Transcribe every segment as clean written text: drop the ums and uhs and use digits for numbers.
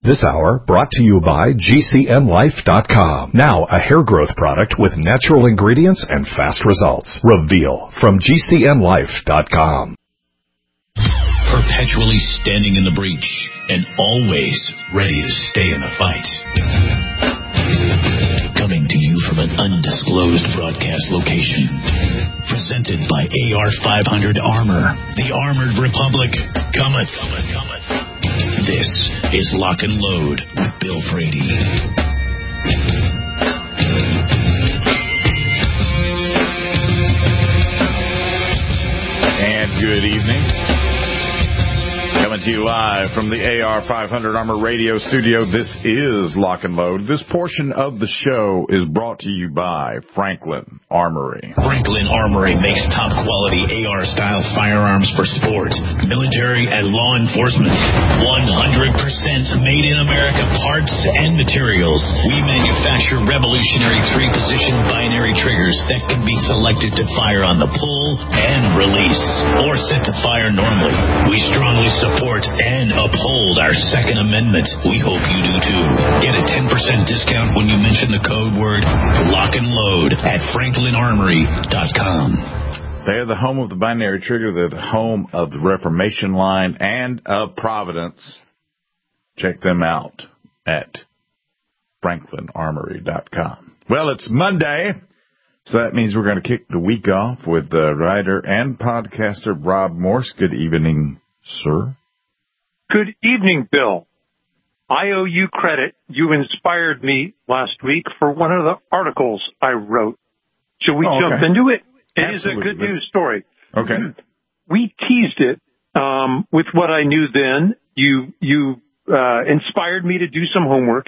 This hour brought to you by GCNlife.com. Now a hair growth product with natural ingredients and fast results. Reveal from GCNlife.com. Perpetually standing in the breach and always ready to stay in the fight. Coming to you from an undisclosed broadcast location. Presented by AR-500 Armor, the Armored Republic. Cometh. This is Lock and Load with Bill Frady. And good evening. Coming to you live from the AR-500 Armor Radio Studio, this is Lock and Load. This portion of the show is brought to you by Franklin Armory. Franklin Armory makes top-quality AR-style firearms for sport, military, and law enforcement. 100% made in America parts and materials. We manufacture revolutionary three-position binary triggers that can be selected to fire on the pull and release, or set to fire normally. We strongly support and uphold our Second Amendment. We hope you do too. Get a 10% discount when you mention the code word Lock and Load at FranklinArmory.com. They're the home of the binary trigger. They're the home of the Reformation line and of Providence. Check them out at FranklinArmory.com. Well, it's Monday, so that means we're going to kick the week off with the writer and podcaster Rob Morse. Good evening, sir. Good evening, Bill. I owe you credit. You inspired me last week for one of the articles I wrote. Should we jump into it? It is a good news story. Okay. We teased it with what I knew then. You inspired me to do some homework.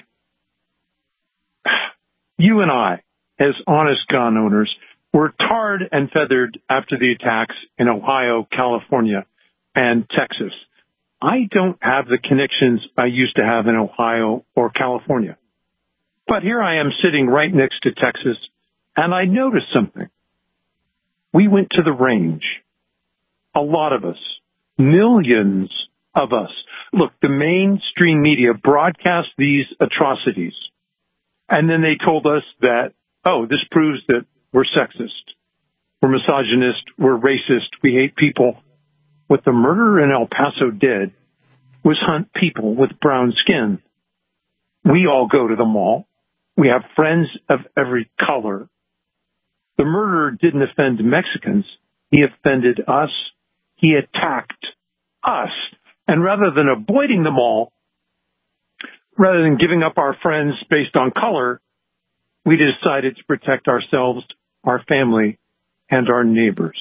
You and I, as honest gun owners, were tarred and feathered after the attacks in Ohio, California, and Texas. I don't have the connections I used to have in Ohio or California. But here I am sitting right next to Texas, and I noticed something. We went to the range. A lot of us. Millions of us. Look, the mainstream media broadcast these atrocities. And then they told us that, oh, this proves that we're sexist, we're misogynist, we're racist, we hate people. What the murderer in El Paso did was hunt people with brown skin. We all go to the mall. We have friends of every color. The murderer didn't offend Mexicans. He offended us. He attacked us. And rather than avoiding the mall, rather than giving up our friends based on color, we decided to protect ourselves, our family, and our neighbors.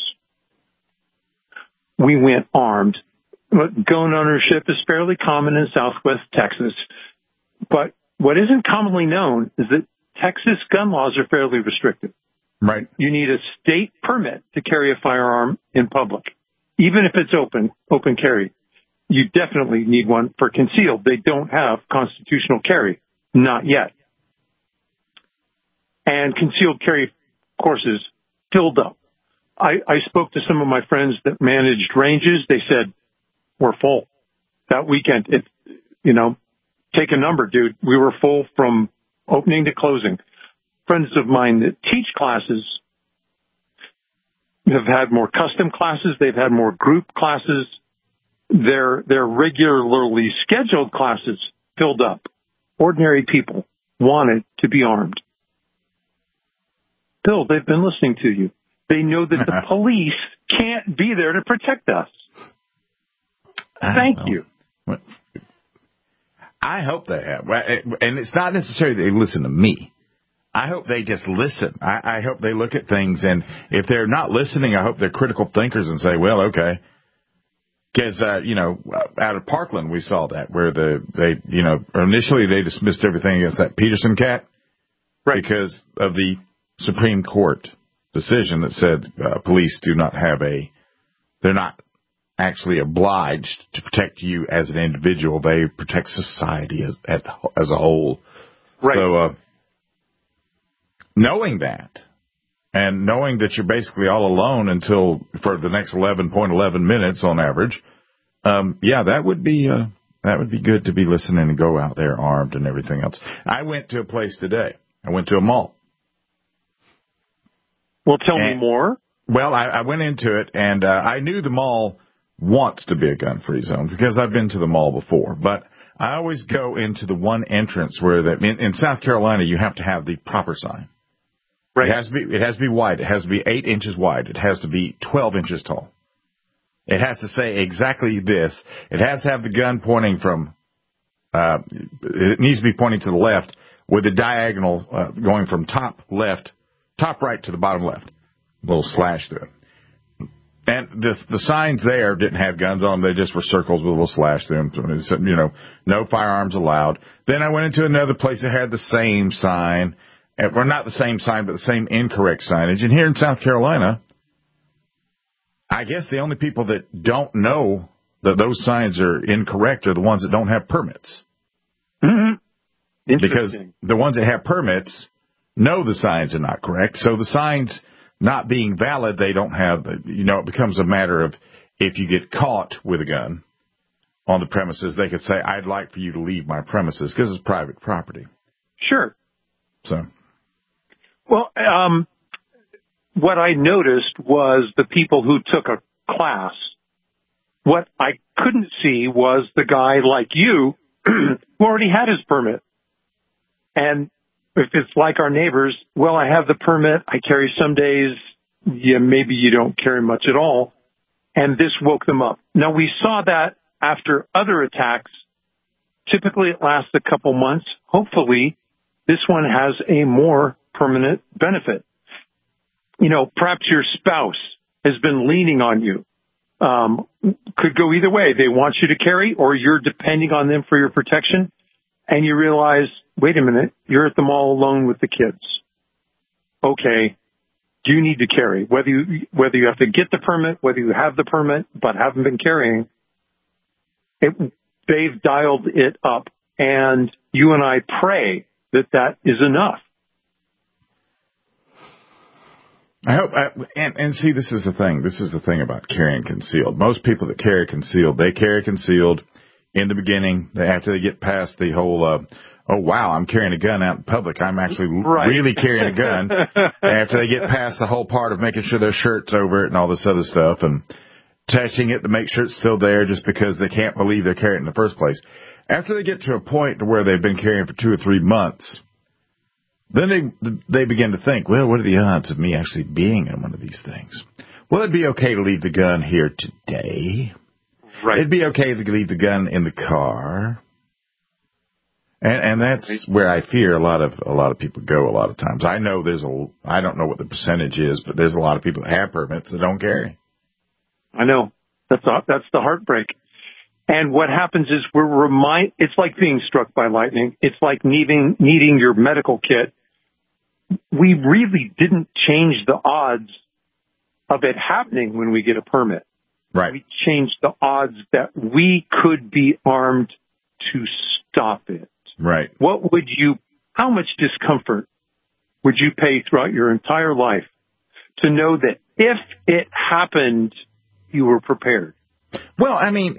We went armed. Gun ownership is fairly common in Southwest Texas, but what isn't commonly known is that Texas gun laws are fairly restrictive. Right. You need a state permit to carry a firearm in public, even if it's open carry. You definitely need one for concealed. They don't have constitutional carry, not yet. And concealed carry courses filled up. I spoke to some of my friends that managed ranges. They said, we're full. That weekend, take a number, dude. We were full from opening to closing. Friends of mine that teach classes have had more custom classes. They've had more group classes. Their regularly scheduled classes filled up. Ordinary people wanted to be armed. Bill, they've been listening to you. They know that the police can't be there to protect us. Thank you. I hope they have. And it's not necessarily they listen to me. I hope they just listen. I hope they look at things, and if they're not listening, I hope they're critical thinkers and say, well, okay. Because, out of Parkland, we saw that, where initially they dismissed everything against that Peterson cat. Right. Because of the Supreme Court decision that said police do not have they're not actually obliged to protect you as an individual. They protect society as a whole. Right. So, knowing that, and knowing that you're basically all alone for the next 11.11 minutes on average, that would be That would be good to be listening and go out there armed and everything else. I went to a place today. I went to a mall. Well, tell me more. Well, I went into it, and I knew the mall wants to be a gun-free zone because I've been to the mall before. But I always go into the one entrance where in South Carolina, you have to have the proper sign. Right. It has to be wide. It has to be 8 inches wide. It has to be 12 inches tall. It has to say exactly this. It has to have the gun pointing from, it needs to be pointing to the left with the diagonal going from top right to the bottom left. A little slash through it. And the signs there didn't have guns on them. They just were circles with a little slash through them. It said, no firearms allowed. Then I went into another place that had the same sign. Well, not the same sign, but the same incorrect signage. And here in South Carolina, I guess the only people that don't know that those signs are incorrect are the ones that don't have permits. Mm-hmm. Because the ones that have permits know the signs are not correct. So the signs not being valid, they don't have, it becomes a matter of if you get caught with a gun on the premises, they could say, I'd like for you to leave my premises because it's private property. Sure. So. Well, what I noticed was the people who took a class. What I couldn't see was the guy like you who already had his permit. And if it's like our neighbors, well, I have the permit. I carry some days. Yeah, maybe you don't carry much at all. And this woke them up. Now, we saw that after other attacks. Typically, it lasts a couple months. Hopefully, this one has a more permanent benefit. Perhaps your spouse has been leaning on you. Could go either way. They want you to carry, or you're depending on them for your protection. And you realize, wait a minute, you're at the mall alone with the kids. Okay, you need to carry. Whether you have to get the permit, whether you have the permit but haven't been carrying, they've dialed it up. And you and I pray that is enough. I hope, and see, this is the thing. This is the thing about carrying concealed. Most people that carry concealed, they carry concealed in the beginning. After they get past the whole, oh, wow, I'm carrying a gun out in public. I'm actually really carrying a gun. After they get past the whole part of making sure their shirt's over it and all this other stuff and touching it to make sure it's still there just because they can't believe they're carrying it in the first place. After they get to a point to where they've been carrying for 2 or 3 months, then they begin to think, well, what are the odds of me actually being in one of these things? Well, it'd be okay to leave the gun here today. Right. It'd be okay to leave the gun in the car. And that's where I fear a lot of people go a lot of times. I know I don't know what the percentage is, but there's a lot of people that have permits that don't carry. I know. That's the heartbreak. And what happens is it's like being struck by lightning. It's like needing your medical kit. We really didn't change the odds of it happening when we get a permit. Right. We changed the odds that we could be armed to stop it. Right. How much discomfort would you pay throughout your entire life to know that if it happened, you were prepared? Well, I mean,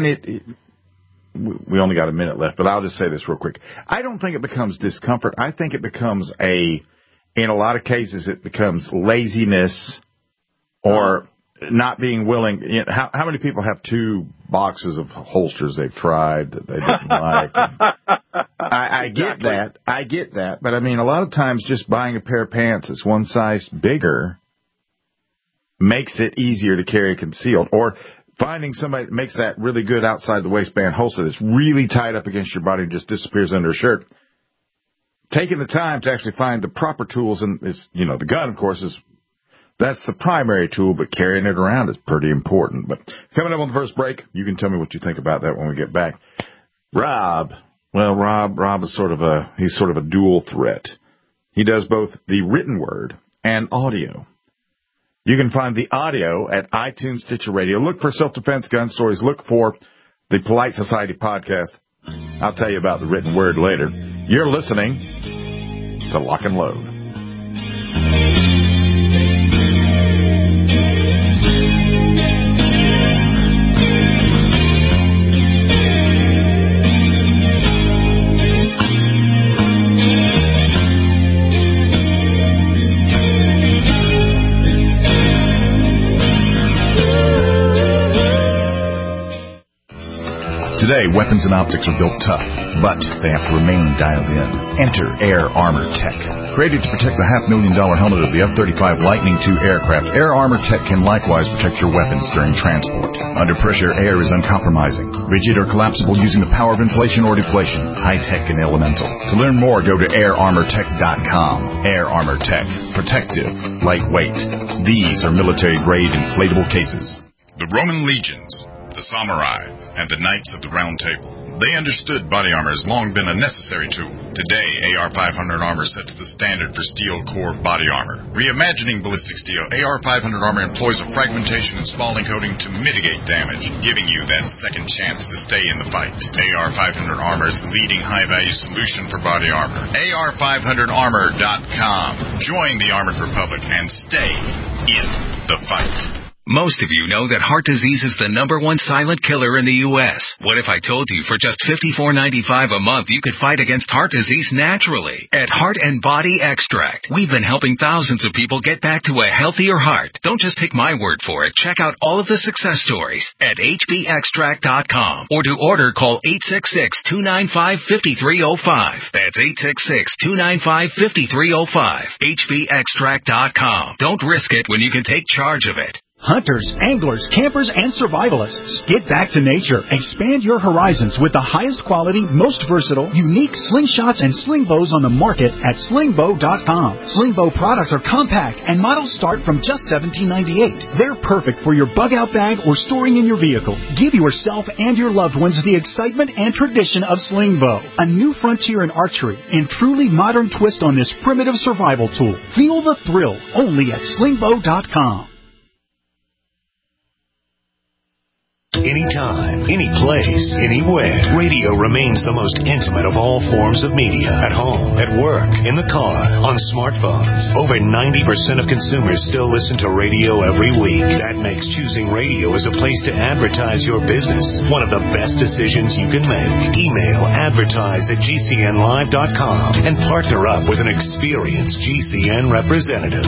we only got a minute left, but I'll just say this real quick. I don't think it becomes discomfort. I think it becomes in a lot of cases, it becomes laziness or not being willing. How many people have 2 boxes of holsters they've tried that they didn't like? I get that. I get that. But, I mean, a lot of times just buying a pair of pants that's one size bigger makes it easier to carry concealed. Or finding somebody that makes that really good outside the waistband holster that's really tight up against your body and just disappears under a shirt. Taking the time to actually find the proper tools, and the gun, of course, that's the primary tool, but carrying it around is pretty important. But coming up on the first break, you can tell me what you think about that when we get back. Rob is sort of a dual threat. He does both the written word and audio. You can find the audio at iTunes, Stitcher Radio. Look for Self-Defense Gun Stories. Look for the Polite Society podcast. I'll tell you about the written word later. You're listening to Lock and Load. Today, weapons and optics are built tough, but they have to remain dialed in. Enter Air Armor Tech. Created to protect the $500,000 helmet of the F-35 Lightning II aircraft, Air Armor Tech can likewise protect your weapons during transport. Under pressure, air is uncompromising, rigid or collapsible using the power of inflation or deflation, high-tech and elemental. To learn more, go to airarmortech.com. Air Armor Tech. Protective. Lightweight. These are military-grade inflatable cases. The Roman legions, the samurai, and the knights of the Round Table. They understood body armor has long been a necessary tool. Today, AR-500 armor sets the standard for steel core body armor. Reimagining ballistic steel, AR-500 armor employs a fragmentation and spalling coating to mitigate damage, giving you that second chance to stay in the fight. AR-500 armor is the leading high-value solution for body armor. AR500armor.com. Join the Armored Republic and stay in the fight. Most of you know that heart disease is the #1 silent killer in the U.S. What if I told you for just $54.95 a month you could fight against heart disease naturally? At Heart and Body Extract, we've been helping thousands of people get back to a healthier heart. Don't just take my word for it. Check out all of the success stories at hbextract.com. Or to order, call 866-295-5305. That's 866-295-5305. hbextract.com. Don't risk it when you can take charge of it. Hunters, anglers, campers, and survivalists. Get back to nature. Expand your horizons with the highest quality, most versatile, unique slingshots and sling bows on the market at slingbow.com. Slingbow products are compact and models start from just $17.98. They're perfect for your bug-out bag or storing in your vehicle. Give yourself and your loved ones the excitement and tradition of Slingbow, a new frontier in archery and truly modern twist on this primitive survival tool. Feel the thrill only at slingbow.com. Anytime, any place, anywhere. Radio remains the most intimate of all forms of media. At home, at work, in the car, on smartphones. Over 90% of consumers still listen to radio every week. That makes choosing radio as a place to advertise your business one of the best decisions you can make. Email advertise@gcnlive.com and partner up with an experienced GCN representative.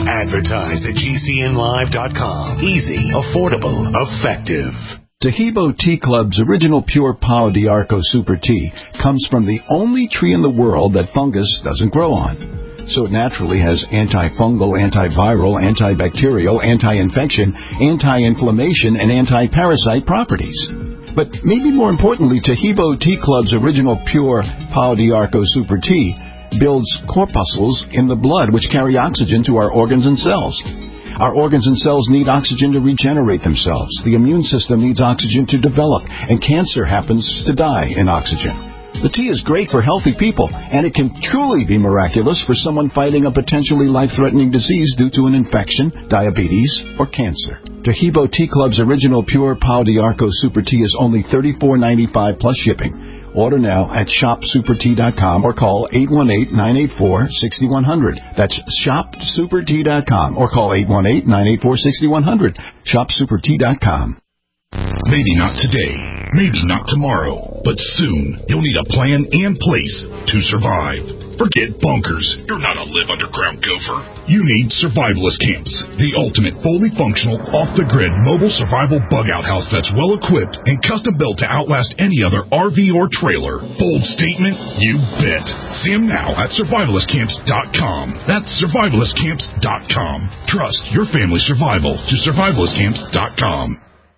Advertise@gcnlive.com. Easy, affordable, effective. Taheebo Tea Club's original pure Palo d'Arco Super Tea comes from the only tree in the world that fungus doesn't grow on. So it naturally has antifungal, antiviral, antibacterial, anti-infection, anti-inflammation, and anti-parasite properties. But maybe more importantly, Taheebo Tea Club's original pure Palo d'Arco Super Tea builds corpuscles in the blood which carry oxygen to our organs and cells. Our organs and cells need oxygen to regenerate themselves. The immune system needs oxygen to develop, and cancer happens to die in oxygen. The tea is great for healthy people, and it can truly be miraculous for someone fighting a potentially life-threatening disease due to an infection, diabetes, or cancer. Taheebo Tea Club's original pure Palo d'Arco Super Tea is only $34.95 plus shipping. Order now at shopsupertea.com or call 818-984-6100. That's shopsupertea.com or call 818-984-6100. Shopsupertea.com. Maybe not today, maybe not tomorrow, but soon you'll need a plan and place to survive. Forget bunkers. You're not a live underground gopher. You need Survivalist Camps, the ultimate fully functional, off-the-grid mobile survival bug-out house that's well-equipped and custom-built to outlast any other RV or trailer. Bold statement? You bet. See them now at survivalistcamps.com. That's survivalistcamps.com. Trust your family's survival to survivalistcamps.com.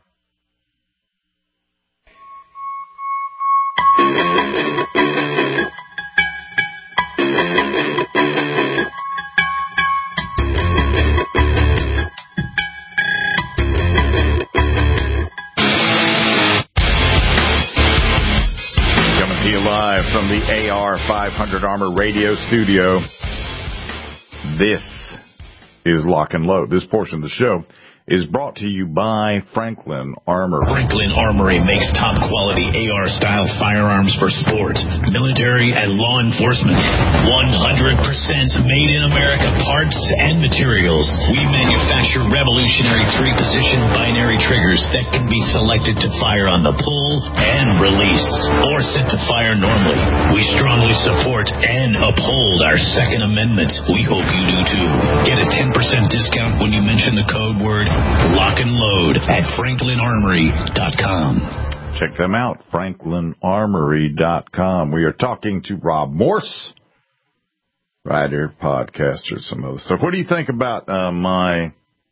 Live from the AR500 Armor Radio Studio. This is Lock and Load. This portion of the show is brought to you by Franklin Armory. Franklin Armory makes top-quality AR-style firearms for sport, military, and law enforcement. 100% made in America parts and materials. We manufacture revolutionary 3-position binary triggers that can be selected to fire on the pull and release, or set to fire normally. We strongly support and uphold our Second Amendment. We hope you do too. Get a 10% discount when you mention the code word Lock and Load at franklinarmory.com. Check them out, FranklinArmory.com. We are talking to Rob Morse, writer, podcaster, some other stuff. What do you think about my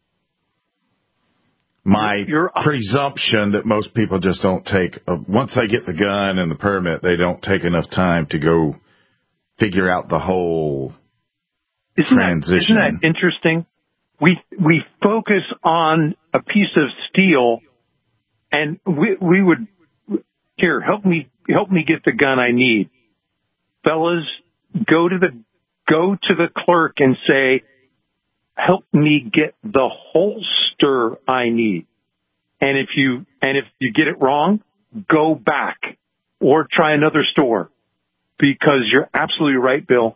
presumption that most people just don't take, once they get the gun and the permit, they don't take enough time to go figure out the whole transition? Isn't that interesting? We focus on a piece of steel, and we would, here, help me get the gun I need. Fellas, go to the clerk and say, help me get the holster I need. And if you get it wrong, go back or try another store, because you're absolutely right, Bill.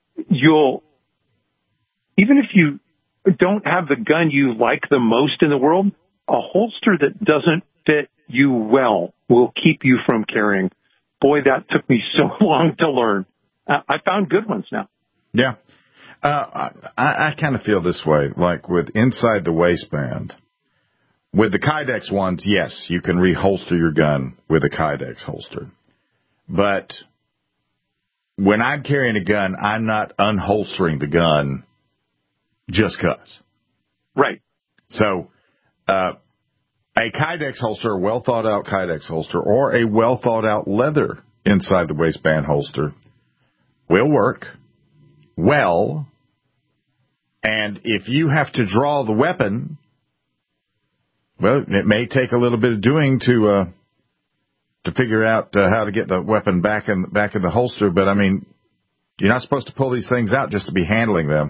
Even if you don't have the gun you like the most in the world, a holster that doesn't fit you well will keep you from carrying. Boy, that took me so long to learn. I found good ones now. Yeah. I kind of feel this way, like with inside the waistband. With the Kydex ones, yes, you can reholster your gun with a Kydex holster. But when I'm carrying a gun, I'm not unholstering the gun just 'cause. Right. So a Kydex holster, a well-thought-out Kydex holster, or a well-thought-out leather inside the waistband holster will work well. And if you have to draw the weapon, well, it may take a little bit of doing to figure out how to get the weapon back in the holster. But I mean, you're not supposed to pull these things out just to be handling them.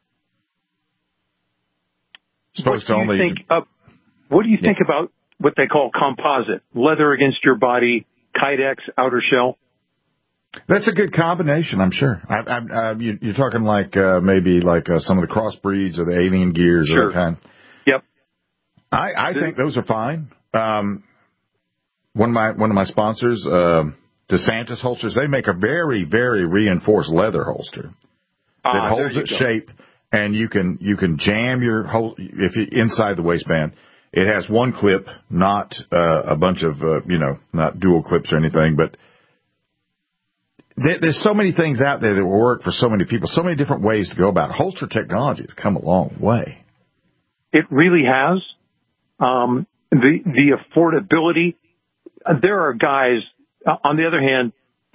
What do you think about what they call composite, leather against your body, Kydex outer shell? That's a good combination, I'm sure. You're talking like maybe like some of the crossbreeds or the alien gears or that kind. Yep. I think those are fine. One of my sponsors, DeSantis holsters, they make a very, very reinforced leather holster that holds its shape, and you can jam your if you inside the waistband. It has one clip, not a bunch of not dual clips or anything, but there's so many things out there that will work for so many people, so many different ways to go about it. Holster technology has come a long way. It really has. The affordability. There are guys, on the other hand,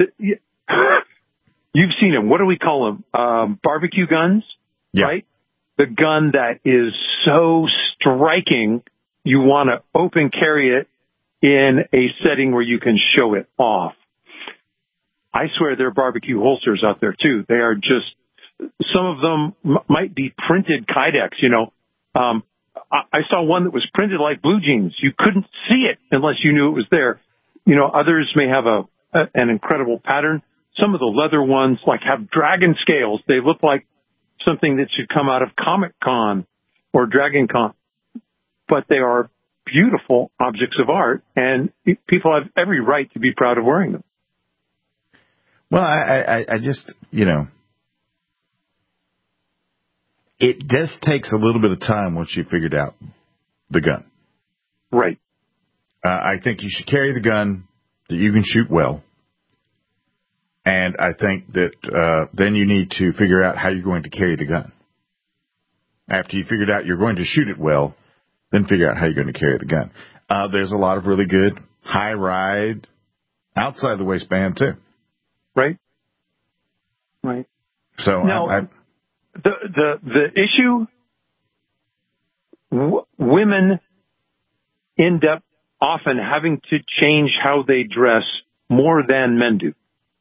you've seen them. What do we call them? Barbecue guns, right? The gun that is so striking, you want to open carry it in a setting where you can show it off. I swear there are barbecue holsters out there too. They are just, some of them might be printed Kydex, I saw one that was printed like blue jeans. You couldn't see it unless you knew it was there. Others may have an incredible pattern. Some of the leather ones have dragon scales. They look like something that should come out of Comic Con or Dragon Con. But they are beautiful objects of art, and people have every right to be proud of wearing them. Well, I just, it just takes a little bit of time once you've figured out the gun. Right. I think you should carry the gun that you can shoot well. And I think that then you need to figure out how you're going to carry the gun. After you figured out you're going to shoot it well, then figure out how you're going to carry the gun. There's a lot of really good high ride outside the waistband too. Right. So now, the issue, women end up often having to change how they dress more than men do.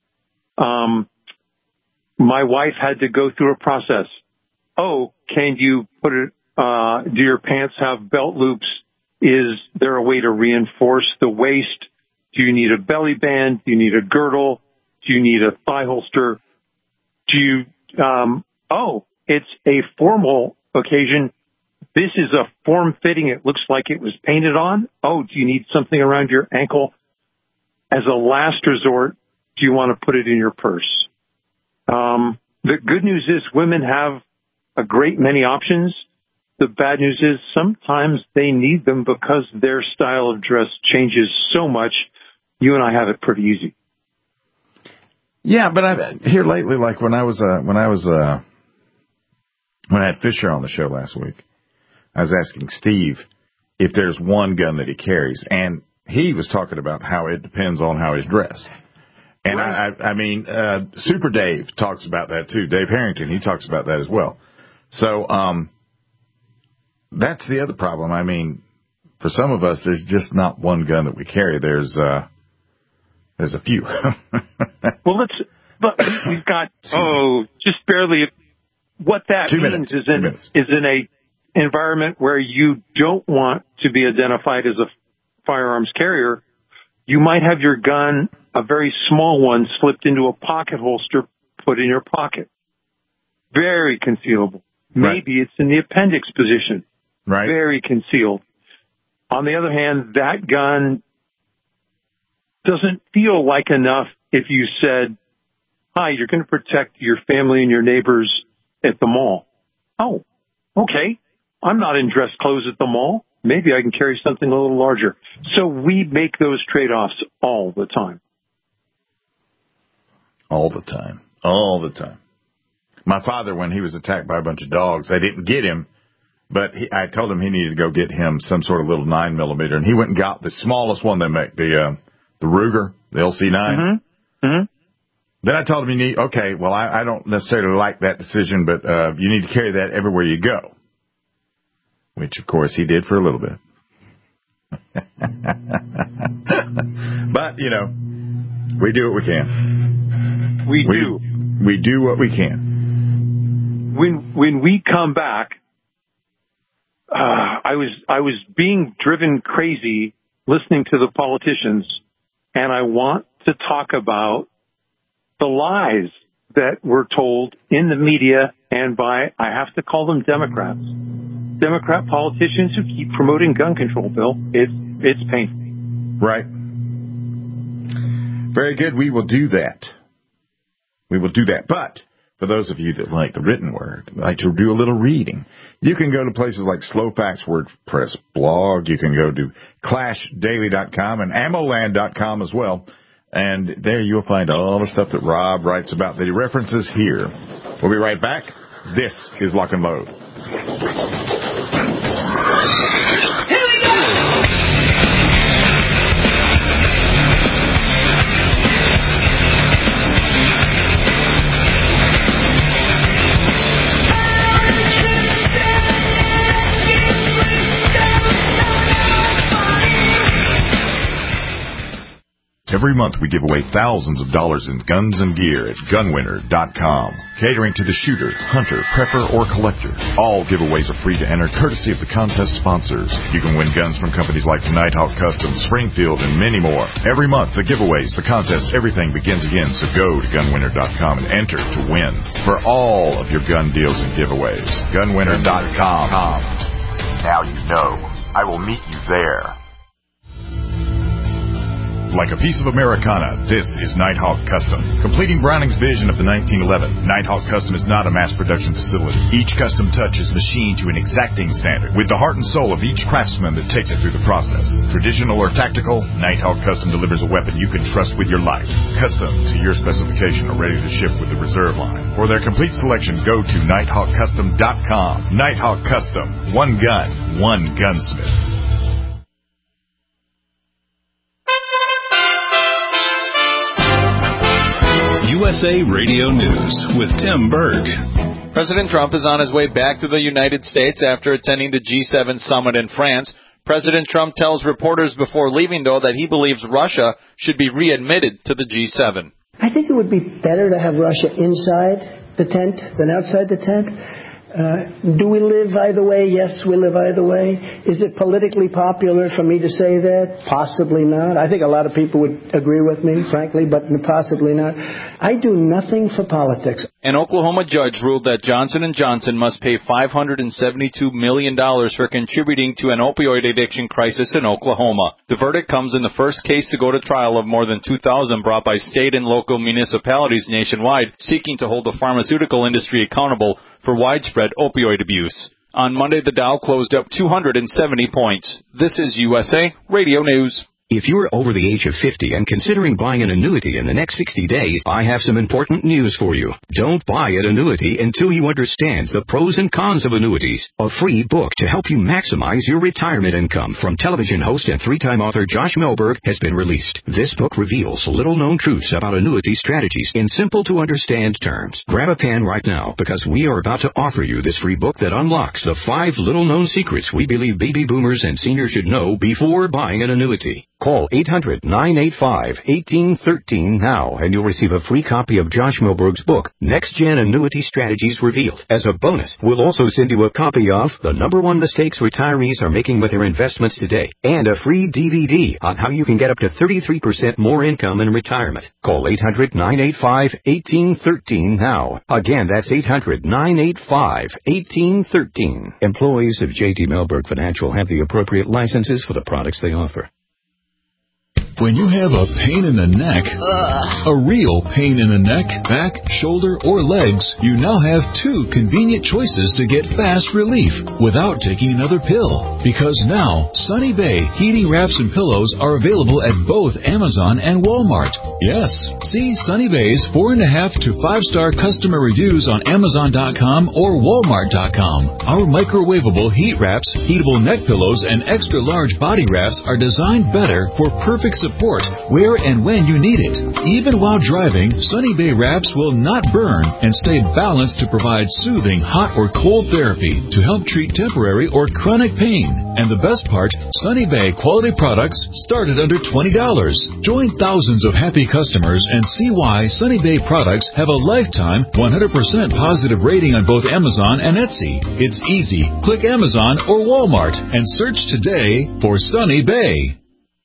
My wife had to go through a process. Oh, can you put it, do your pants have belt loops? Is there a way to reinforce the waist? Do you need a belly band? Do you need a girdle? Do you need a thigh holster? Do you, it's a formal occasion. This is a form fitting. It looks like it was painted on. Oh, do you need something around your ankle? As a last resort, do you want to put it in your purse? The good news is women have a great many options. The bad news is sometimes they need them because their style of dress changes so much. You and I have it pretty easy. Yeah, but here lately, like when I had Fisher on the show last week, I was asking Steve if there's one gun that he carries, and he was talking about how it depends on how he's dressed. And right. I mean, Super Dave talks about that too. Dave Harrington, he talks about that as well. So, that's the other problem. I mean, for some of us, there's just not one gun that we carry. There's a few. Well, but we've got, just barely. What that means is in a environment where you don't want to be identified as a firearms carrier, you might have your gun, a very small one, slipped into a pocket holster, put in your pocket. Very concealable. Right. Maybe it's in the appendix position. Right. Very concealed. On the other hand, that gun doesn't feel like enough if you said, hi, you're going to protect your family and your neighbors at the mall. Oh, okay. I'm not in dress clothes at the mall. Maybe I can carry something a little larger. So we make those trade-offs all the time. All the time. All the time. My father, when he was attacked by a bunch of dogs, they didn't get him, but I told him he needed to go get him some sort of little 9mm, and he went and got the smallest one they make, the Ruger, the LC9. Mm-hmm. Mm-hmm. Then I told him I don't necessarily like that decision, but you need to carry that everywhere you go. Which, of course, he did for a little bit. But, we do what we can. We do. We do what we can. When we come back, I was being driven crazy listening to the politicians, and I want to talk about the lies that were told in the media and by, I have to call them Democrats. Democrat politicians who keep promoting gun control, Bill. It's painful. Right. Very good. We will do that. But for those of you that like the written word, like to do a little reading, you can go to places like Slowfacts WordPress blog. You can go to ClashDaily.com and AmmoLand.com as well. And there you'll find all the stuff that Rob writes about that he references here. We'll be right back. This is Lock and Load. Every month we give away thousands of dollars in guns and gear at gunwinner.com. Catering to the shooter, hunter, prepper, or collector. All giveaways are free to enter, courtesy of the contest sponsors. You can win guns from companies like Nighthawk Custom, Springfield, and many more. Every month, the giveaways, the contests, everything begins again, so go to gunwinner.com and enter to win for all of your gun deals and giveaways. Gunwinner.com. Now you know. I will meet you there. Like a piece of Americana, this is Nighthawk Custom. Completing Browning's vision of the 1911, Nighthawk Custom is not a mass production facility. Each custom touch is machined to an exacting standard, with the heart and soul of each craftsman that takes it through the process. Traditional or tactical, Nighthawk Custom delivers a weapon you can trust with your life. Custom to your specification or ready to ship with the reserve line. For their complete selection, go to NighthawkCustom.com. Nighthawk Custom. One gun, one gunsmith. USA Radio News with Tim Berg. President Trump is on his way back to the United States after attending the G7 summit in France. President Trump tells reporters before leaving, though, that he believes Russia should be readmitted to the G7. I think it would be better to have Russia inside the tent than outside the tent. Do we live either way? Yes, we live either way. Is it politically popular for me to say that? Possibly not. I think a lot of people would agree with me, frankly, but possibly not. I do nothing for politics. An Oklahoma judge ruled that Johnson & Johnson must pay $572 million for contributing to an opioid addiction crisis in Oklahoma. The verdict comes in the first case to go to trial of more than 2,000 brought by state and local municipalities nationwide seeking to hold the pharmaceutical industry accountable for widespread opioid abuse. On Monday, the Dow closed up 270 points. This is USA Radio News. If you're over the age of 50 and considering buying an annuity in the next 60 days, I have some important news for you. Don't buy an annuity until you understand the pros and cons of annuities. A free book to help you maximize your retirement income from television host and three-time author Josh Melberg has been released. This book reveals little-known truths about annuity strategies in simple-to-understand terms. Grab a pen right now because we are about to offer you this free book that unlocks the 5 little-known secrets we believe baby boomers and seniors should know before buying an annuity. Call 800-985-1813 now, and you'll receive a free copy of Josh Melberg's book, Next Gen Annuity Strategies Revealed. As a bonus, we'll also send you a copy of The #1 Mistakes Retirees Are Making with Their Investments Today, and a free DVD on how you can get up to 33% more income in retirement. Call 800-985-1813 now. Again, that's 800-985-1813. Employees of J.D. Melberg Financial have the appropriate licenses for the products they offer. When you have a pain in the neck, a real pain in the neck, back, shoulder, or legs, you now have 2 convenient choices to get fast relief without taking another pill. Because now, Sunny Bay heating wraps and pillows are available at both Amazon and Walmart. Yes, see Sunny Bay's 4.5 to 5-star customer reviews on Amazon.com or Walmart.com. Our microwavable heat wraps, heatable neck pillows, and extra large body wraps are designed better for perfect support where and when you need it. Even while driving, Sunny Bay wraps will not burn and stay balanced to provide soothing hot or cold therapy to help treat temporary or chronic pain. And the best part, Sunny Bay quality products start at under $20. Join thousands of happy customers and see why Sunny Bay products have a lifetime 100% positive rating on both Amazon and Etsy. It's easy. Click Amazon or Walmart and search today for Sunny Bay.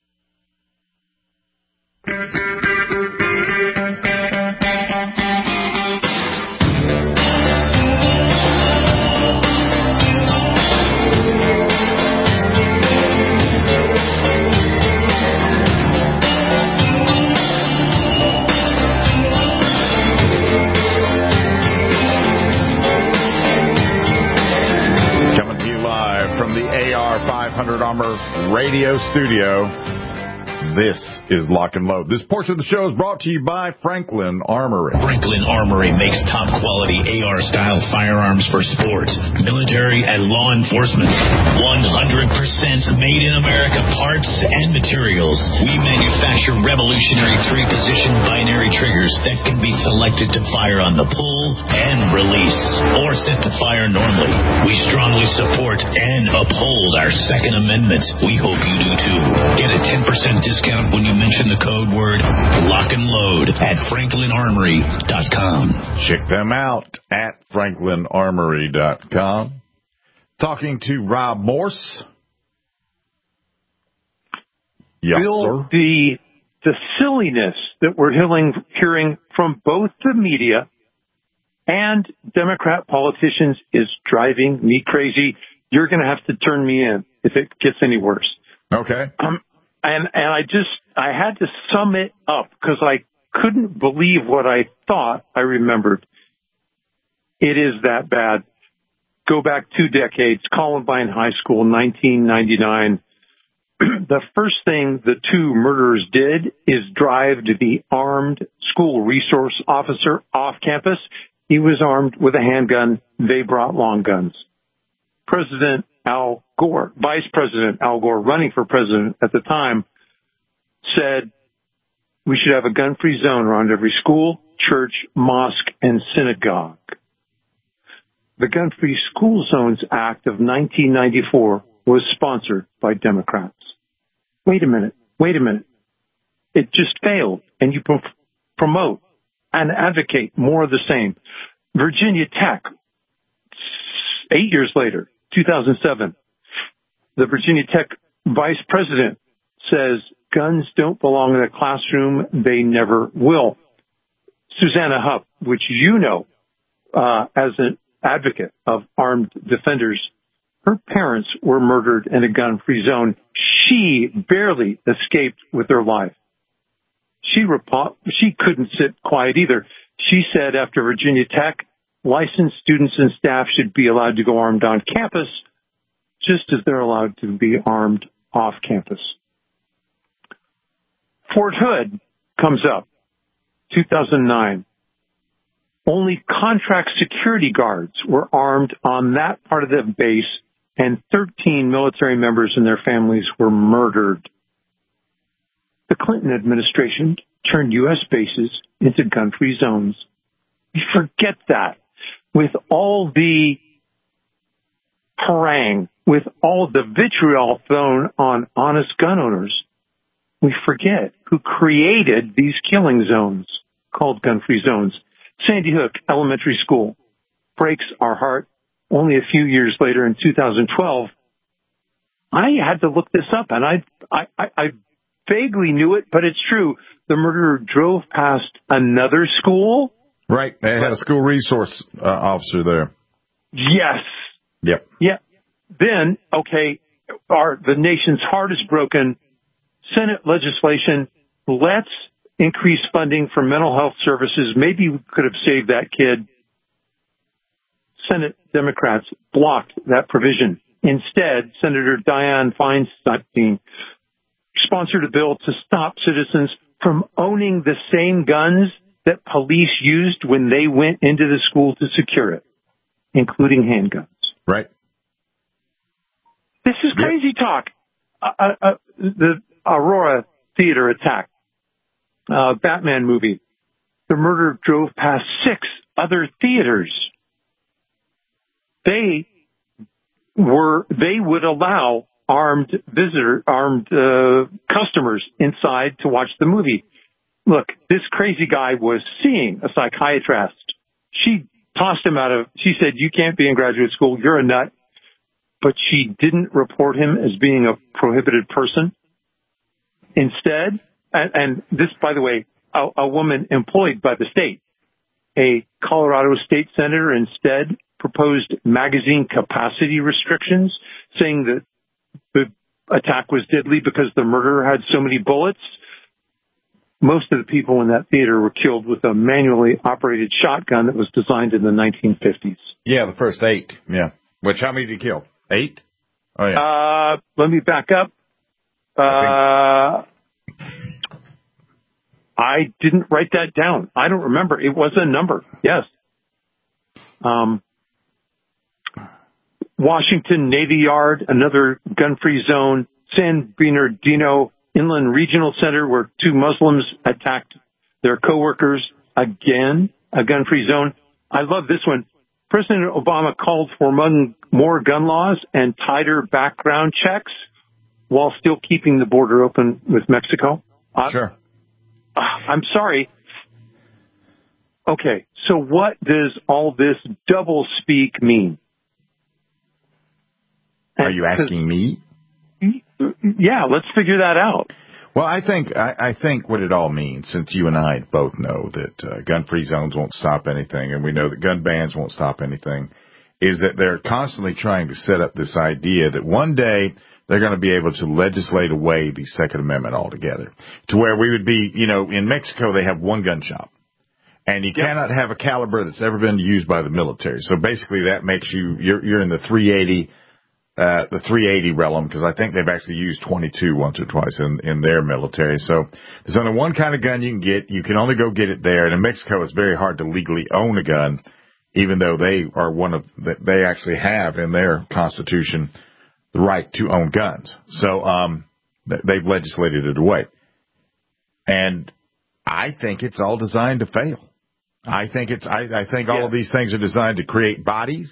Coming to you live from the AR 500 Armor radio studio. This is Lock and Load. This portion of the show is brought to you by Franklin Armory. Franklin Armory makes top-quality AR-style firearms for sport, military, and law enforcement. 100% made in America parts and materials. We manufacture revolutionary 3-position binary triggers that can be selected to fire on the pull and release, or set to fire normally. We strongly support and uphold our Second Amendment. We hope you do too. Get a 10% discount when you mention the code word Lock and Load at franklinarmory.com. Check them out at franklinarmory.com. Talking to Rob Morse. Yes, Bill, sir. The silliness that we're hearing from both the media and Democrat politicians is driving me crazy. You're going to have to turn me in if it gets any worse. Okay. And I had to sum it up because I couldn't believe what I thought I remembered. It is that bad. Go back 2 decades, Columbine High School, 1999. The first thing the 2 murderers did is drive to the armed school resource officer off campus. He was armed with a handgun. They brought long guns. President Al Gore, Vice President Al Gore, running for president at the time, said we should have a gun-free zone around every school, church, mosque, and synagogue. The Gun-Free School Zones Act of 1994 was sponsored by Democrats. Wait a minute. It just failed, and you promote and advocate more of the same. Virginia Tech, 8 years later, 2007, the Virginia Tech vice president says guns don't belong in a classroom. They never will. Susanna Hupp, which you know as an advocate of armed defenders, her parents were murdered in a gun-free zone. She barely escaped with her life. She couldn't sit quiet either. She said after Virginia Tech, licensed students and staff should be allowed to go armed on campus, just as they're allowed to be armed off campus. Fort Hood comes up, 2009. Only contract security guards were armed on that part of the base, and 13 military members and their families were murdered. The Clinton administration turned U.S. bases into gun-free zones. You forget that. With all the harangue, with all the vitriol thrown on honest gun owners, we forget who created these killing zones called gun-free zones. Sandy Hook Elementary School breaks our heart. Only a few years later, in 2012, I had to look this up, and I vaguely knew it, but it's true. The murderer drove past another school. Right. They had a school resource officer there. Yes. Yep. Yeah. Then, okay, the nation's heart is broken. Senate legislation, let's increase funding for mental health services. Maybe we could have saved that kid. Senate Democrats blocked that provision. Instead, Senator Dianne Feinstein sponsored a bill to stop citizens from owning the same guns that police used when they went into the school to secure it, including handguns. Right. This is crazy talk. The Aurora Theater attack, Batman movie. The murderer drove past 6 other theaters. They would allow armed customers inside to watch the movie. Look, this crazy guy was seeing a psychiatrist. She tossed him she said, you can't be in graduate school, you're a nut. But she didn't report him as being a prohibited person. Instead, and this, by the way, a woman employed by the state, a Colorado state senator instead proposed magazine capacity restrictions, saying that the attack was deadly because the murderer had so many bullets. Most of the people in that theater were killed with a manually operated shotgun that was designed in the 1950s. Yeah, the first 8. Yeah. Which, how many did he kill? 8? Oh, yeah. Let me back up. I didn't write that down. I don't remember. It was a number. Yes. Washington Navy Yard, another gun-free zone. San Bernardino Inland Regional Center, where 2 Muslims attacked their coworkers. Again, a gun-free zone. I love this one. President Obama called for more gun laws and tighter background checks while still keeping the border open with Mexico. Sure. I'm sorry. Okay, so what does all this double speak mean? Are you asking me? Yeah, let's figure that out. Well, I think what it all means, since you and I both know that gun-free zones won't stop anything, and we know that gun bans won't stop anything, is that they're constantly trying to set up this idea that one day they're going to be able to legislate away the Second Amendment altogether, to where we would be, in Mexico they have one gun shop, and you cannot have a caliber that's ever been used by the military. So basically that makes you're in the 380. The 380 realm, because I think they've actually used 22 once or twice in their military. So there's only one kind of gun you can get. You can only go get it there. And in Mexico, it's very hard to legally own a gun, even though they they actually have in their constitution the right to own guns. So they've legislated it away. And I think it's all designed to fail. I think all of these things are designed to create bodies.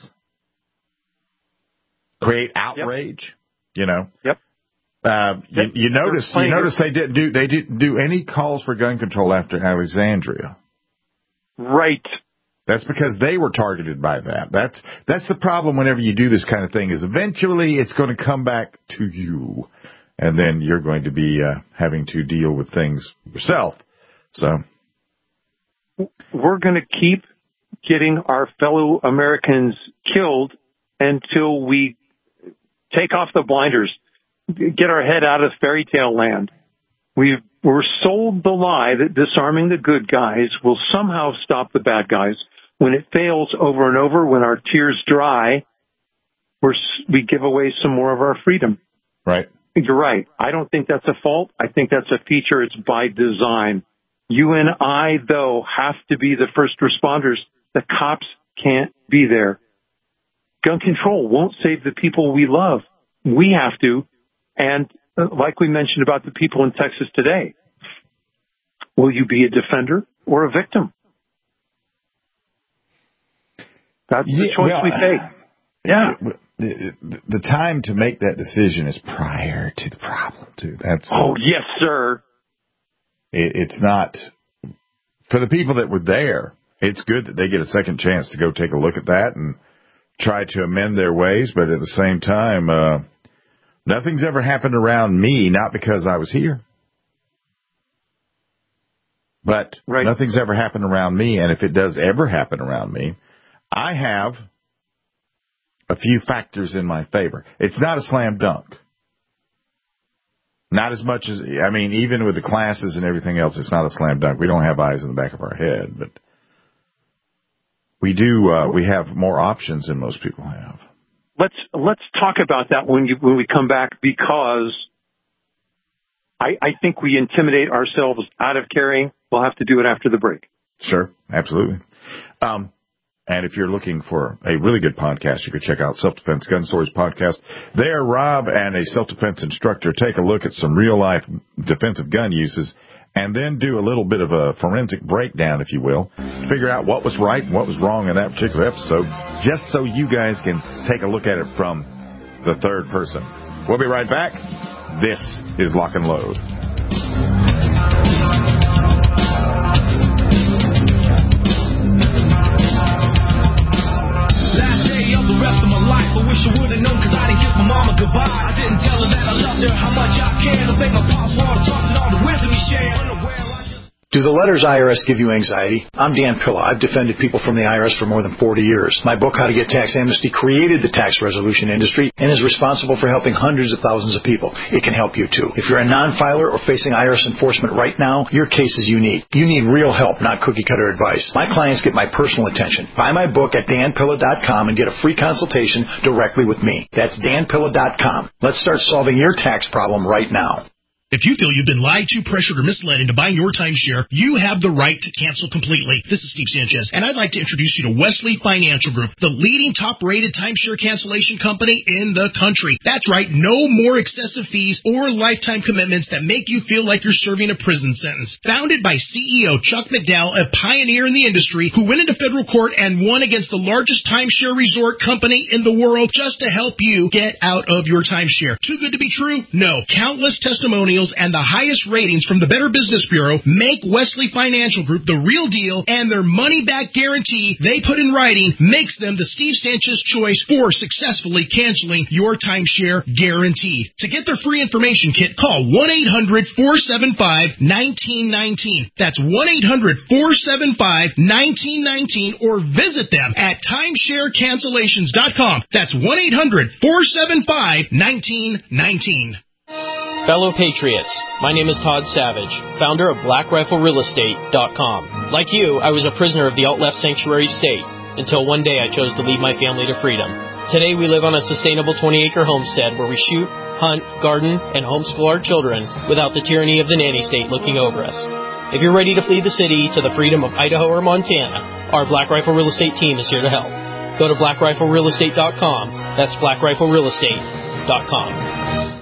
Create outrage, Yep. You notice they didn't do any calls for gun control after Alexandria. Right. That's because they were targeted by that. That's the problem whenever you do this kind of thing, is eventually it's going to come back to you, and then you're going to be having to deal with things yourself. So we're going to keep getting our fellow Americans killed until we take off the blinders, get our head out of fairy tale land. We're sold the lie that disarming the good guys will somehow stop the bad guys. when it fails over and over, when our tears dry, we give away some more of our freedom. Right. You're right. I don't think that's a fault. I think that's a feature. It's by design. You and I, though, have to be the first responders. The cops can't be there. Gun control won't save the people we love. We have to. And like we mentioned about the people in Texas today, will you be a defender or a victim? That's the choice we take. Yeah. The time to make that decision is prior to the problem, too. Yes, sir. It's not for the people that were there. It's good that they get a second chance to go take a look at that and try to amend their ways. But at the same time, nothing's ever happened around me, not because I was here. But nothing's ever happened around me. And if it does ever happen around me, I have a few factors in my favor. It's not a slam dunk. Not as much as, even with the classes and everything else, it's not a slam dunk. We don't have eyes in the back of our head, but we do, we have more options than most people have. Let's talk about that when we come back, because I think we intimidate ourselves out of carrying. We'll have to do it after the break. Sure, absolutely. And if you're looking for a really good podcast, you could check out Self-Defense Gun Stories podcast. There, Rob and a self-defense instructor take a look at some real-life defensive gun uses and then do a little bit of a forensic breakdown, if you will, to figure out what was right and what was wrong in that particular episode, just so you guys can take a look at it from the third person. We'll be right back. This is Lock and Load. I wish I would've known, cause I didn't kiss my mama goodbye. I didn't tell her that I loved her, how much I cared. I think my pops wanted to talk and all the wisdom he shared. Do the letters IRS give you anxiety? I'm Dan Pilla. I've defended people from the IRS for more than 40 years. My book, How to Get Tax Amnesty, created the tax resolution industry and is responsible for helping hundreds of thousands of people. It can help you, too. If you're a non-filer or facing IRS enforcement right now, your case is unique. You need real help, not cookie-cutter advice. My clients get my personal attention. Buy my book at danpilla.com and get a free consultation directly with me. That's danpilla.com. Let's start solving your tax problem right now. If you feel you've been lied to, pressured, or misled into buying your timeshare, you have the right to cancel completely. This is Steve Sanchez, and I'd like to introduce you to Wesley Financial Group, the leading top-rated timeshare cancellation company in the country. That's right, no more excessive fees or lifetime commitments that make you feel like you're serving a prison sentence. Founded by CEO Chuck McDowell, a pioneer in the industry who went into federal court and won against the largest timeshare resort company in the world just to help you get out of your timeshare. Too good to be true? No. Countless testimonials and the highest ratings from the Better Business Bureau make Wesley Financial Group the real deal, and their money-back guarantee they put in writing makes them the Steve Sanchez choice for successfully canceling your timeshare guaranteed. To get their free information kit, call 1-800-475-1919. That's 1-800-475-1919, or visit them at timesharecancellations.com. That's 1-800-475-1919. Fellow Patriots, my name is Todd Savage, founder of BlackRifleRealEstate.com. Like you, I was a prisoner of the alt-left sanctuary state until one day I chose to lead my family to freedom. Today we live on a sustainable 20-acre homestead where we shoot, hunt, garden, and homeschool our children without the tyranny of the nanny state looking over us. If you're ready to flee the city to the freedom of Idaho or Montana, our Black Rifle Real Estate team is here to help. Go to BlackRifleRealEstate.com. That's BlackRifleRealEstate.com.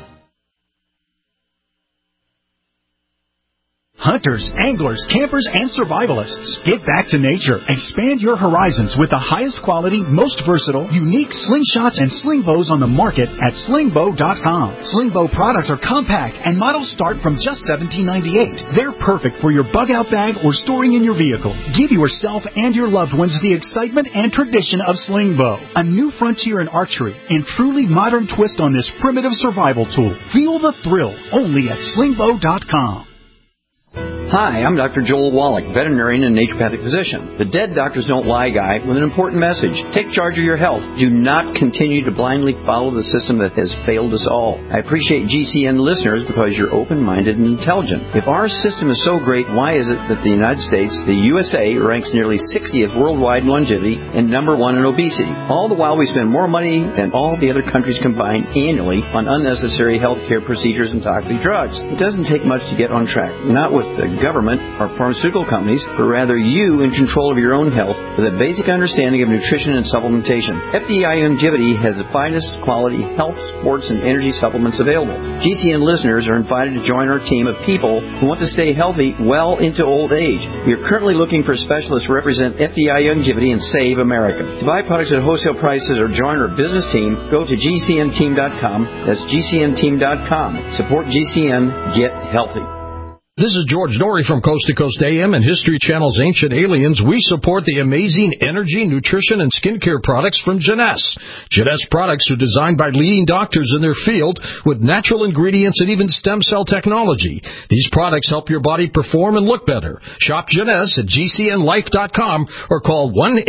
Hunters, anglers, campers, and survivalists. Get back to nature. Expand your horizons with the highest quality, most versatile, unique slingshots and sling bows on the market at slingbow.com. Slingbow products are compact and models start from just $17.98. They're perfect for your bug-out bag or storing in your vehicle. Give yourself and your loved ones the excitement and tradition of Slingbow, a new frontier in archery and truly modern twist on this primitive survival tool. Feel the thrill only at slingbow.com. Hi, I'm Dr. Joel Wallach, veterinarian and naturopathic physician. The Dead Doctors Don't Lie guy with an important message. Take charge of your health. Do not continue to blindly follow the system that has failed us all. I appreciate GCN listeners because you're open-minded and intelligent. If our system is so great, why is it that the United States, the USA, ranks nearly 60th worldwide in longevity and number 1 in obesity? All the while we spend more money than all the other countries combined annually on unnecessary healthcare procedures and toxic drugs. It doesn't take much to get on track. Not with the government or pharmaceutical companies, but rather you in control of your own health with a basic understanding of nutrition and supplementation. FDI Longevity has the finest quality health, sports, and energy supplements available. GCN listeners are invited to join our team of people who want to stay healthy well into old age. We are currently looking for specialists to represent FDI Longevity and Save America. To buy products at wholesale prices or join our business team, go to GCNteam.com. That's GCNteam.com. Support GCN. Get healthy. This is George Norrie from Coast to Coast AM and History Channel's Ancient Aliens. We support the amazing energy, nutrition, and skincare products from Jeunesse. Jeunesse products are designed by leading doctors in their field with natural ingredients and even stem cell technology. These products help your body perform and look better. Shop Jeunesse at GCNlife.com or call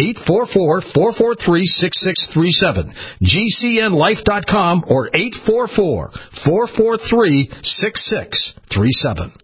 1-844-443-6637. GCNlife.com or 844-443-6637.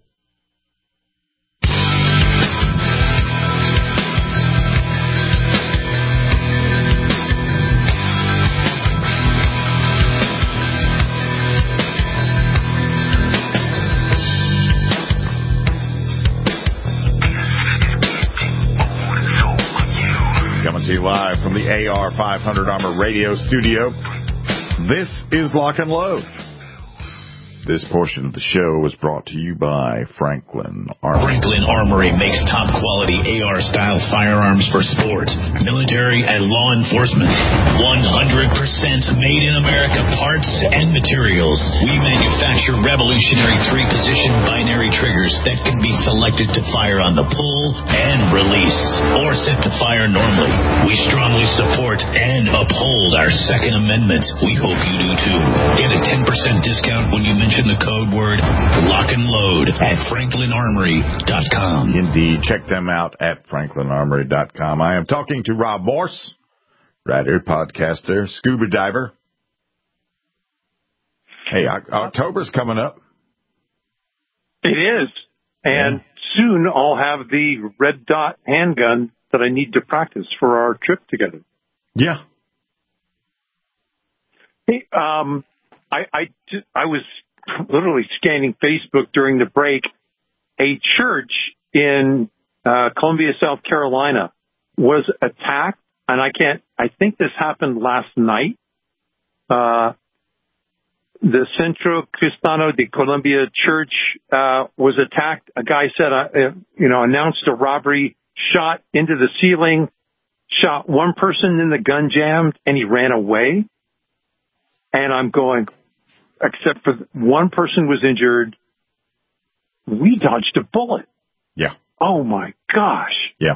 Coming to you live from the AR 500 Armor Radio Studio. This is Lock and Load. This portion of the show was brought to you by Franklin Armory. Franklin Armory makes top-quality AR-style firearms for sport, military, and law enforcement. 100% made in America parts and materials. We manufacture revolutionary 3-position binary triggers that can be selected to fire on the pull and release, or set to fire normally. We strongly support and uphold our Second Amendment. We hope you do too. Get a 10% discount when you mention the code word Lock and Load at FranklinArmory.com. Indeed. Check them out at FranklinArmory.com. I am talking to Rob Morse, writer, podcaster, scuba diver. Hey, October's coming up. It is. And soon I'll have the red dot handgun that I need to practice for our trip together. Yeah. Hey, I was literally scanning Facebook during the break. A church in Columbia, South Carolina was attacked, and I think this happened last night. The Centro Cristiano de Colombia Church was attacked. A guy said, announced a robbery, shot into the ceiling, shot one person, then the gun jammed, and he ran away. And I'm going, except for one person was injured. We dodged a bullet. Yeah. Oh my gosh. Yeah.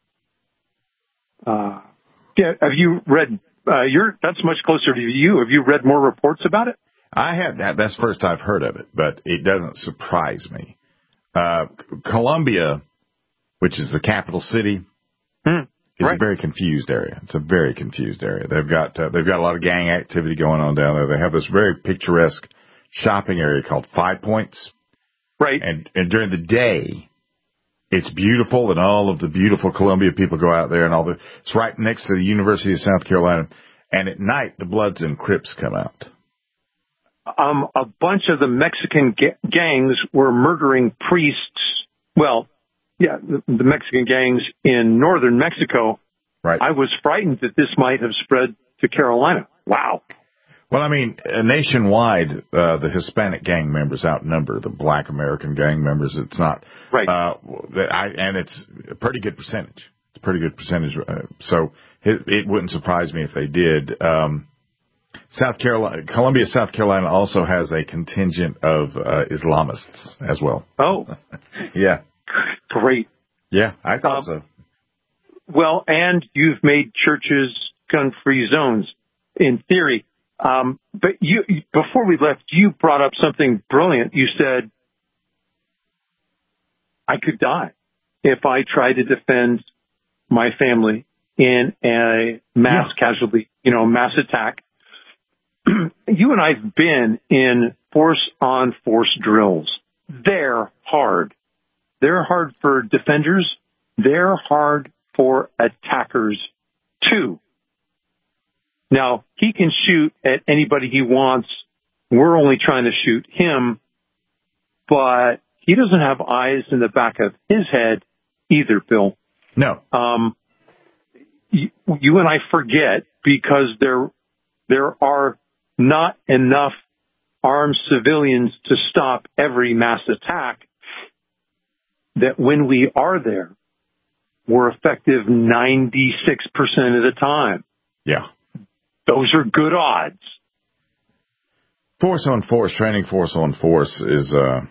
Have you read, that's much closer to you. Have you read more reports about it? I have. That's the first I've heard of it, but it doesn't surprise me. Columbia, which is the capital city, is a very confused area. It's a very confused area. They've got a lot of gang activity going on down there. They have this very picturesque shopping area called Five Points. Right. And during the day, it's beautiful, and all of the beautiful Columbia people go out there, and it's right next to the University of South Carolina. And at night, the Bloods and Crips come out. A bunch of the Mexican gangs were murdering priests. Well, yeah, the Mexican gangs in northern Mexico. Right. I was frightened that this might have spread to Carolina. Wow. Well, I mean, nationwide, the Hispanic gang members outnumber the Black American gang members. It's not right, and it's a pretty good percentage. It's a pretty good percentage. So it wouldn't surprise me if they did. Columbia, South Carolina also has a contingent of Islamists as well. Oh, yeah, great. Yeah, I thought so. Well, and you've made churches gun-free zones in theory. But before we left, you brought up something brilliant. You said I could die if I tried to defend my family in a mass casualty, mass attack. You and I've been in force-on-force drills. They're hard. They're hard for defenders. They're hard for attackers, too. Now, he can shoot at anybody he wants. We're only trying to shoot him. But he doesn't have eyes in the back of his head either, Bill. No. You and I forget because there are not enough armed civilians to stop every mass attack, that when we are there, we're effective 96% of the time. Yeah. Those are good odds. Force on force, training force on force is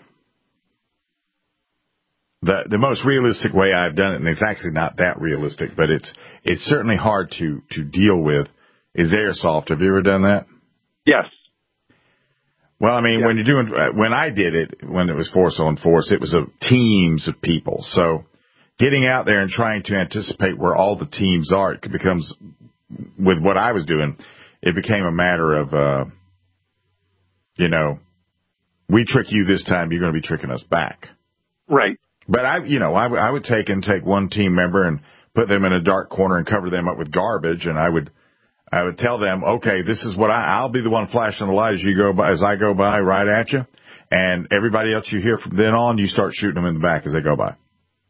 the most realistic way I've done it, and it's actually not that realistic, but it's certainly hard to deal with, is airsoft. Have you ever done that? Yes. Well, I mean, when I did it, when it was force on force, it was teams of people. So getting out there and trying to anticipate where all the teams are, it becomes, with what I was doing, it became a matter of, we trick you this time, you're going to be tricking us back. Right. But I would take one team member and put them in a dark corner and cover them up with garbage, and I would tell them, okay, this is what I'll be the one flashing the light as I go by right at you, and everybody else you hear from then on, you start shooting them in the back as they go by.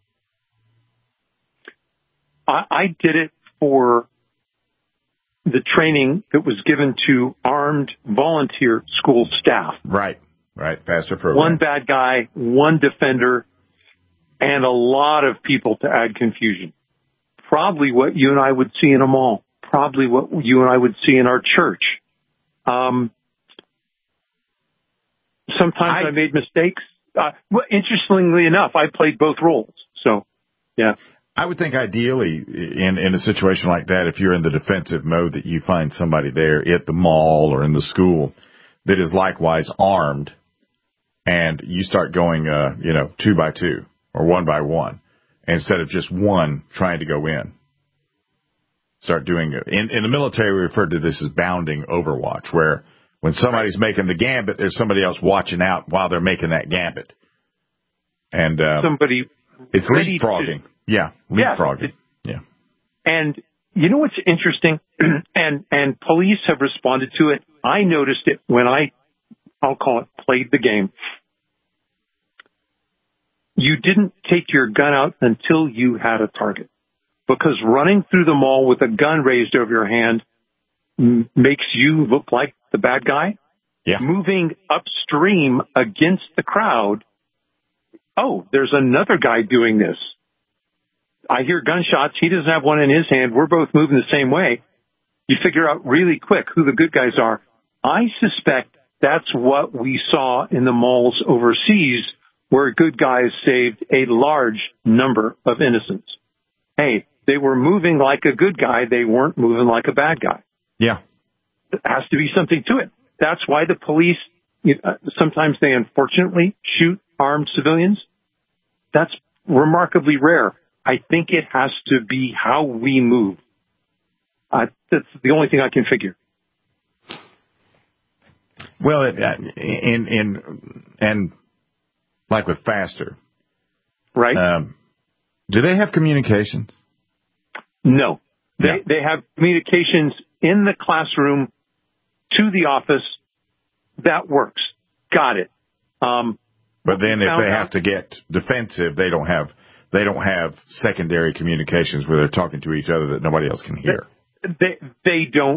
I did it for the training that was given to armed volunteer school staff. Right, faster program. One bad guy, one defender, and a lot of people to add confusion. Probably what you and I would see in a mall. Probably what you and I would see in our church. Sometimes I made mistakes. Interestingly enough, I played both roles. So, yeah. I would think ideally in a situation like that, if you're in the defensive mode, that you find somebody there at the mall or in the school that is likewise armed, and you start going, 2 by 2 or 1 by 1 instead of just one trying to go in. Start doing it. In the military, we refer to this as bounding overwatch, where when somebody's making the gambit, there's somebody else watching out while they're making that gambit. And it's leapfrogging. Leapfrogging. Yeah. And you know what's interesting? and police have responded to it. I noticed it when I'll call it played the game. You didn't take your gun out until you had a target. Because running through the mall with a gun raised over your hand makes you look like the bad guy. Yeah. Moving upstream against the crowd, there's another guy doing this. I hear gunshots. He doesn't have one in his hand. We're both moving the same way. You figure out really quick who the good guys are. I suspect that's what we saw in the malls overseas, where good guys saved a large number of innocents. Hey, they were moving like a good guy. They weren't moving like a bad guy. Yeah. There has to be something to it. That's why the police, sometimes they unfortunately shoot armed civilians. That's remarkably rare. I think it has to be how we move. That's the only thing I can figure. Well, and like with Faster. Right. Do they have communications? No. They have communications in the classroom to the office. That works. Got it. But then if they have to get defensive, they don't have secondary communications where they're talking to each other that nobody else can hear. They don't.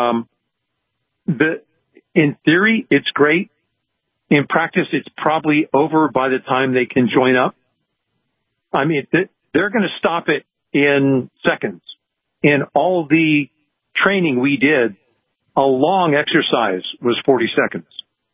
In theory, it's great. In practice, it's probably over by the time they can join up. I mean, they're going to stop it in seconds. In all the training we did, a long exercise was 40 seconds.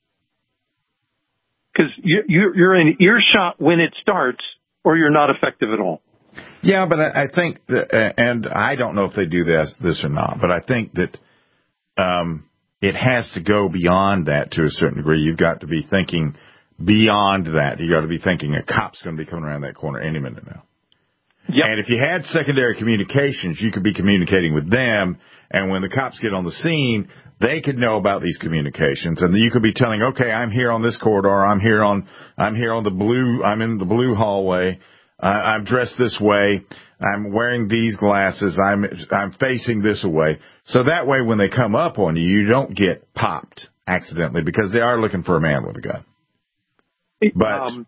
Because you're in earshot when it starts, or you're not effective at all. Yeah, but I think that, and I don't know if they do this or not, but I think that it has to go beyond that to a certain degree. You've got to be thinking beyond that. You got to be thinking a cop's going to be coming around that corner any minute now. Yep. And if you had secondary communications, you could be communicating with them, and when the cops get on the scene, they could know about these communications, and you could be telling, okay, I'm here on this corridor, I'm in the blue hallway, I'm dressed this way, I'm wearing these glasses, I'm facing this way. So that way, when they come up on you, you don't get popped accidentally, because they are looking for a man with a gun. But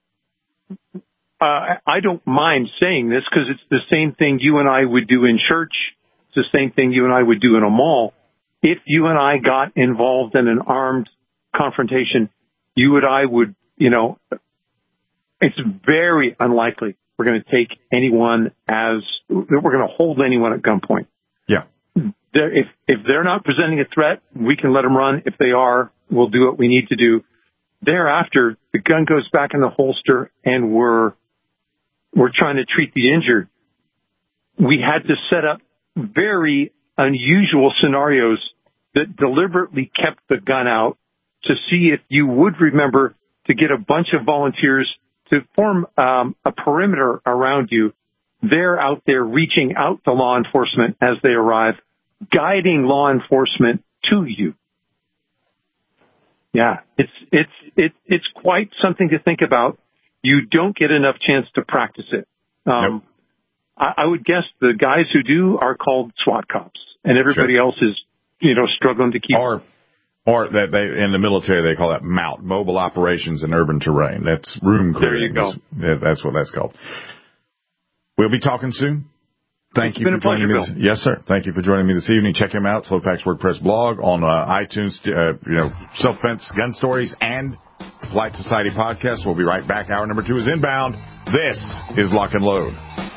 I don't mind saying this because it's the same thing you and I would do in church. It's the same thing you and I would do in a mall. If you and I got involved in an armed confrontation, you and I would, it's very unlikely we're going to take anyone we're going to hold anyone at gunpoint. Yeah. If they're not presenting a threat, we can let them run. If they are, we'll do what we need to do. Thereafter, the gun goes back in the holster, and we're trying to treat the injured. We had to set up very unusual scenarios that deliberately kept the gun out to see if you would remember to get a bunch of volunteers to form a perimeter around you. They're out there reaching out to law enforcement as they arrive, guiding law enforcement to you. Yeah, it's quite something to think about. You don't get enough chance to practice it. Nope. I would guess the guys who do are called SWAT cops, and everybody else is, struggling to keep. Or that in the military they call that MOUT, Mobile Operations in Urban Terrain. That's room clearing. There you go. That's what that's called. We'll be talking soon. Thank you for joining me. Bill. Yes, sir. Thank you for joining me this evening. Check him out, Slowpac's WordPress blog, on iTunes, Self-Defense Gun Stories, and Polite Society podcast. We'll be right back. Hour number 2 is inbound. This is Lock and Load.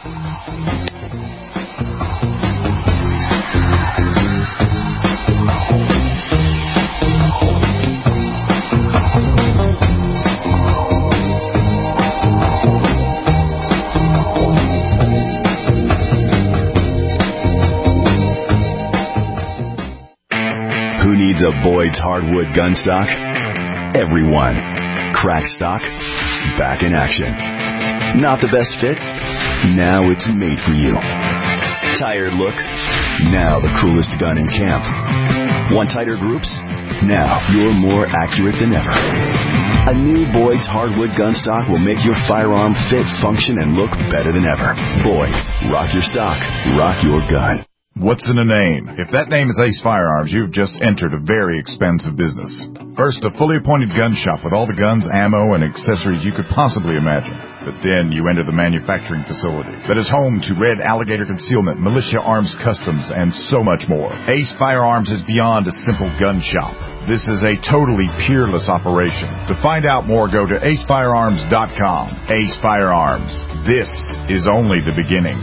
Who needs a Boyd's hardwood gun stock? Everyone. Cracked stock? Back in action. Not the best fit? Now it's made for you. Tired look? Now the coolest gun in camp. Want tighter groups? Now you're more accurate than ever. A new Boyd's hardwood gun stock will make your firearm fit, function, and look better than ever. Boyd's. Rock your stock. Rock your gun. What's in a name? If that name is Ace Firearms, you've just entered a very expensive business. First, a fully appointed gun shop with all the guns, ammo, and accessories you could possibly imagine. But then you enter the manufacturing facility that is home to Red Alligator Concealment, Militia Arms Customs, and so much more. Ace Firearms is beyond a simple gun shop. This is a totally peerless operation. To find out more, go to acefirearms.com. Ace Firearms. This is only the beginning.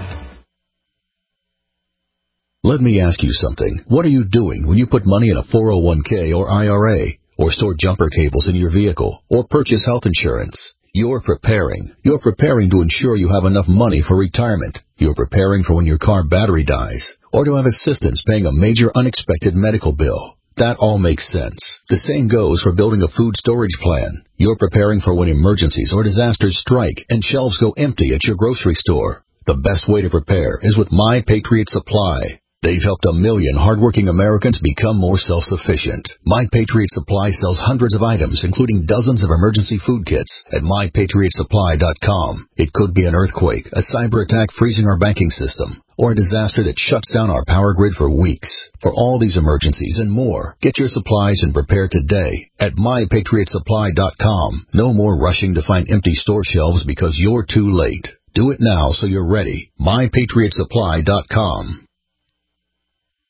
Let me ask you something. What are you doing when you put money in a 401k or IRA, or store jumper cables in your vehicle, or purchase health insurance? You're preparing. You're preparing to ensure you have enough money for retirement. You're preparing for when your car battery dies, or to have assistance paying a major unexpected medical bill. That all makes sense. The same goes for building a food storage plan. You're preparing for when emergencies or disasters strike and shelves go empty at your grocery store. The best way to prepare is with My Patriot Supply. They've helped 1 million hardworking Americans become more self-sufficient. My Patriot Supply sells hundreds of items, including dozens of emergency food kits at MyPatriotSupply.com. It could be an earthquake, a cyber attack freezing our banking system, or a disaster that shuts down our power grid for weeks. For all these emergencies and more, get your supplies and prepare today at MyPatriotSupply.com. No more rushing to find empty store shelves because you're too late. Do it now so you're ready. MyPatriotSupply.com.